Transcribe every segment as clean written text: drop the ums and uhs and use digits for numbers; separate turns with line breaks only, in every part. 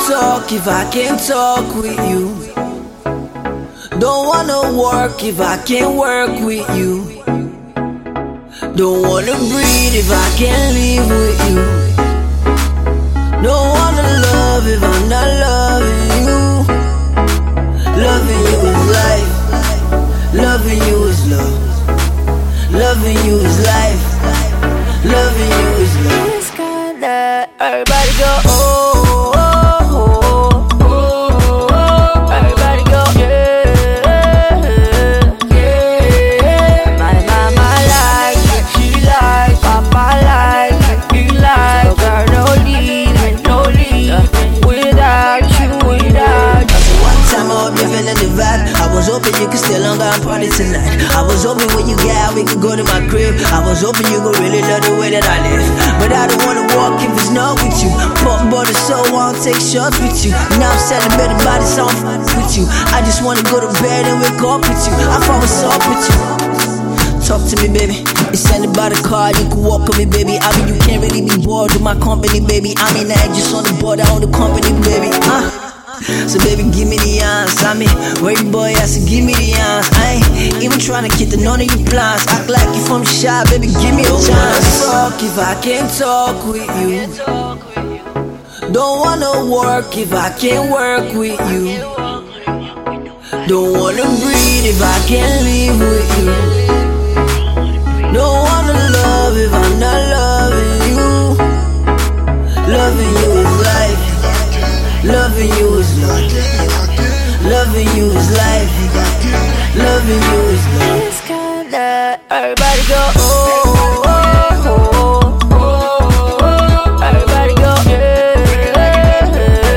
talk if I can't talk with you. Don't wanna work if I can't work with you. Don't wanna breathe if I can't live with you. Don't wanna love if I'm not loving you. Loving you is life. Loving you is love. Loving you is life. Loving you is love.
It's kinda everybody go oh, oh, oh, oh, oh. Everybody go yeah, yeah. My like it, she like, Papa like it, he like. So girl, no leaving without you, without you.
One time I hope you're feeling the vibe. I was hoping you could still hang out and party tonight. I was hoping when you get out we could go to my crib. I was hoping you could really love the way that I live. But I don't wanna walk if it's not with you. Pop butter so I won't take shots with you. Now I'm celebrating by the song with you. I just wanna go to bed and wake up with you. I fall asleep with you. Talk to me, baby. It's sending by the car, you can walk with me, baby. I mean, you can't really be bored with my company, baby. I mean, I ain't just on the board, I own the company, baby. So baby, give me the answer. I mean, wait boy, I said give me the answer. I ain't even trying to get the none of your plans. Act like you from shy, baby, give me a chance. Talk if I can't talk with you. Don't wanna work if I can't work with you. Don't wanna breathe if I can't live with you. Don't wanna love if I'm not loving you. Loving you is life. Loving you is love. Loving you is life. Loving you is love.
It's kinda everybody go oh, oh, oh, oh, oh. Everybody go yeah,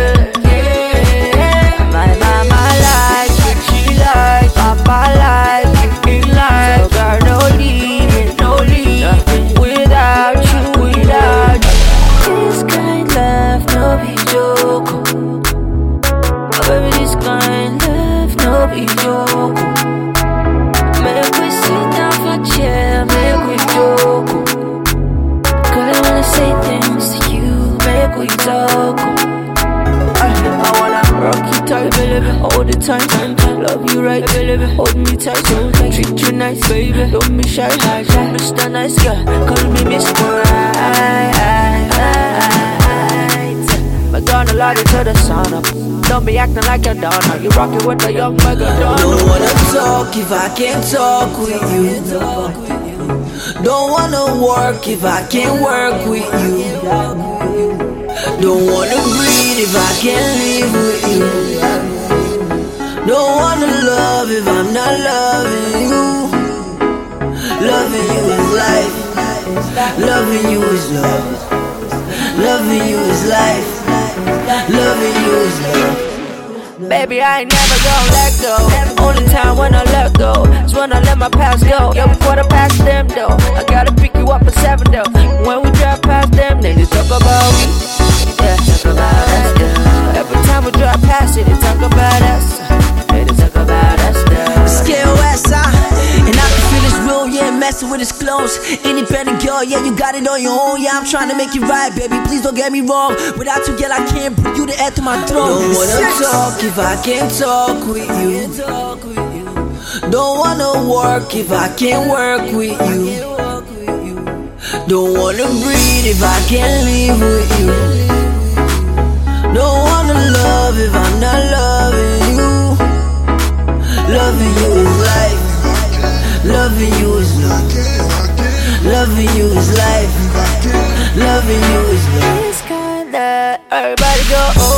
yeah. My like it, she like, Papa like it, he like. So girl, no leaving without you, without you. This kind love, no be joke. Baby, this kind love, no be joke. Make we sit down for chair, make we joke. Girl, I wanna say things to you, make we talk. I wanna rock you tight, baby, all the time. Love you right, baby, hold me tight, so tight. Treat you nice, baby, don't be shy, Mr. Nice Guy, call me Mr. Right. But gonna love you to the sun up. Don't be acting like a donor. You rockin' with the young mega donor.
Don't wanna talk if I can't talk with you. Don't wanna work if I can't work with you. Don't wanna breathe if I can't live with you. Don't wanna love if I'm not loving you. Loving you is life. Loving you is love. Loving you is life. Loving you is love.
Baby, I ain't never gonna let go. Only time when I let go is when I let my past go. Yeah, we quarter past them though. I gotta pick you up at 7 though. When we drive past them, they just talk about me. Yeah, talk about us though. Every time we drive past it, they talk about us. They just talk about us though.
Scale West, and I can feel it's real, yeah, messing with his clothes. Independent girl, yeah, you got it on your own. Yeah, I'm trying to make it right, baby, please don't get me wrong. Without you, girl, I can't breathe you the air to my throat. Don't wanna talk if I can't talk with you. Don't wanna work if I can't work with you. Don't wanna breathe if I can't live with you. Don't wanna love if I'm not loving you. Loving you is life. Loving you is love. Loving you is life. Loving you is love.
It's kinda everybody go oh.